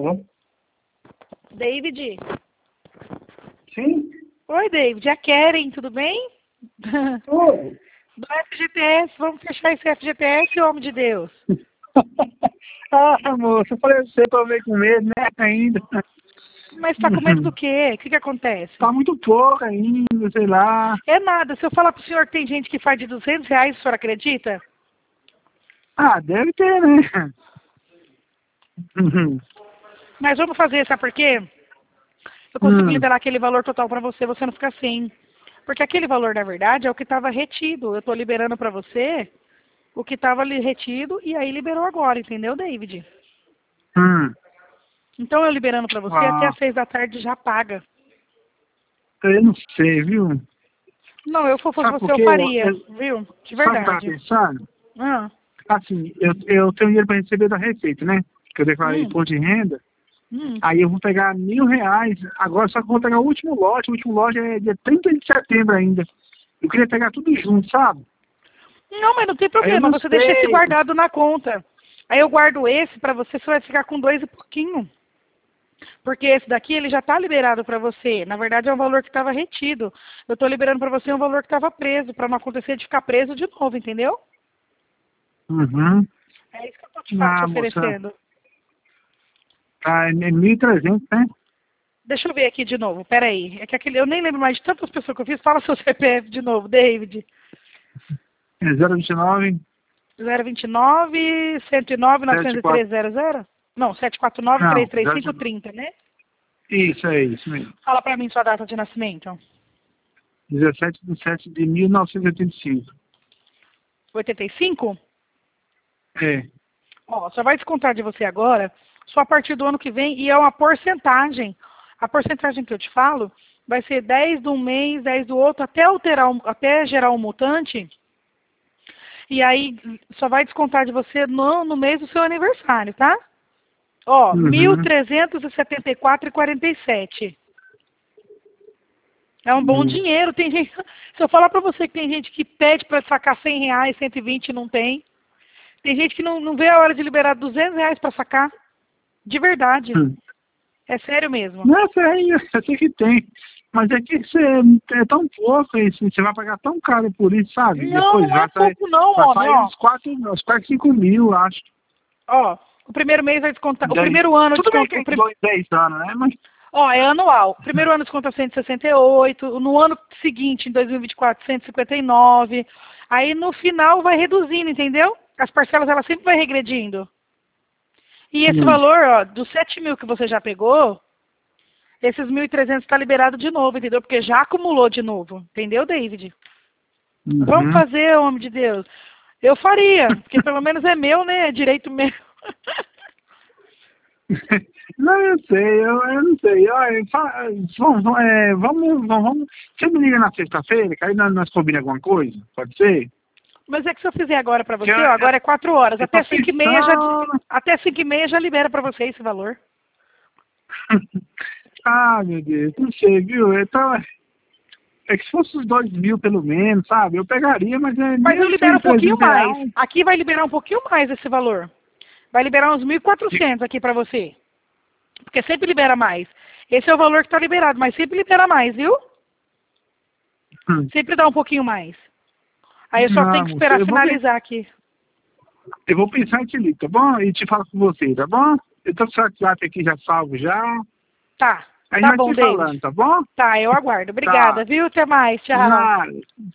Alô? David? Sim? Oi, David. É a Karen, tudo bem? Oi. Do FGTS. Vamos fechar esse FGTS, homem de Deus. Moça, eu falei pra você pra eu ver com medo, né, ainda. Mas tá com medo do quê? O que acontece? Tá muito pouco ainda, sei lá. É nada. Se eu falar pro senhor que tem gente que faz de R$ 200, o senhor acredita? Deve ter, né? Mas vamos fazer, sabe por quê? Eu consigo liberar aquele valor total pra você, você não fica sem. Porque aquele valor, na verdade, é o que estava retido. Eu tô liberando pra você o que estava ali retido e aí liberou agora, entendeu, David? Então eu liberando pra você, até às 6 da tarde já paga. Eu não sei, viu? Não, eu fosse Sabe você, por eu quê? faria, viu? De Sabe o que eu tava verdade. pensando? Ah, Assim, eu tenho dinheiro pra receber da Receita, né? Que eu declarei hum, imposto de renda. hum. Aí eu vou pegar R$ 1.000. Agora só que eu vou pegar o último lote. O último lote é dia 30 de setembro ainda. Eu queria pegar tudo junto, sabe? Não, mas não tem Aí eu problema, não você deixa esse sei. guardado na conta. Aí eu guardo esse pra você, você vai ficar com 2 e pouquinho. Porque esse daqui, ele já tá liberado pra você. Na verdade, é um valor que estava retido. Eu tô liberando pra você um valor que estava preso, pra não acontecer de ficar preso de novo, entendeu? Uhum. É isso que eu tô te Moça. oferecendo. É 1.300, né? Deixa eu ver aqui de novo, peraí. É que aquele, eu nem lembro mais de tantas pessoas que eu fiz. Fala seu CPF de novo, David. É 029 029 109 74. 903 00? Não, 749 Não, 335 029. 30, né? Isso, é isso mesmo. Fala pra mim sua data de nascimento. 17/7/1985. 85? É. Ó, só vai descontar de você agora só a partir do ano que vem e é uma porcentagem. A porcentagem que eu te falo vai ser 10 de um mês, 10 do outro, até alterar, até gerar um mutante. E aí só vai descontar de você no mês do seu aniversário, tá? Ó, Uhum. 1.374,47. É um bom Hum. dinheiro. Tem gente, se eu falar pra você que tem gente que pede pra sacar R$ 100, 120 e não tem. Tem gente que não vê a hora de liberar R$ 200 pra sacar. De verdade. Hum. É sério mesmo. Não, eu sei que tem. Mas é que você é tão pouco isso, você vai pagar tão caro por isso, sabe? Não, Depois não é pouco não, vai homem, sair ó. uns 4, 5 mil, eu acho. Ó, o primeiro mês vai descontar, o 10. primeiro ano Tudo bem desconta, que é 2, 10 anos, né? Mas. ó, é anual. O primeiro ano desconta 168, no ano seguinte, em 2024, 159. Aí no final vai reduzindo, entendeu? As parcelas elas sempre vai regredindo. E esse Hum. valor, ó, dos 7 mil que você já pegou, esses 1.300 está liberado de novo, entendeu? Porque já acumulou de novo, entendeu, David? Vamos Uhum. fazer, homem de Deus. Eu faria, porque pelo menos é meu, né? É direito meu. Não, eu sei, eu não sei. Olha, vamos. Você me liga na sexta-feira, que aí nós combinamos alguma coisa? Pode ser? Mas é que se eu fizer agora pra Que você, ó, agora é 4 horas. eu tô Até 5h30 já, pensando. até 5h30 já libera pra você esse valor. Meu Deus, não sei, viu? Então, é que se fosse os 2.000 pelo menos, sabe? Eu pegaria, mas é Mas eu mesmo libero sem um pouquinho 300 mais. reais. Aqui vai liberar um pouquinho mais esse valor. Vai liberar uns 1.400 aqui pra você. Porque sempre libera mais. Esse é o valor que tá liberado, mas sempre libera mais, viu? Hum. Sempre dá um pouquinho mais. Aí eu só tenho Não, que moça, esperar finalizar aqui. eu vou pensar em te ligar, tá bom? E te falo com você, tá bom? Eu tô com o seu WhatsApp aqui já salvo já. Tá. Aí Tá nós bom, se David. falando, tá bom? Tá, eu aguardo. Tá. Obrigada, viu? Até mais. Tchau. Nada.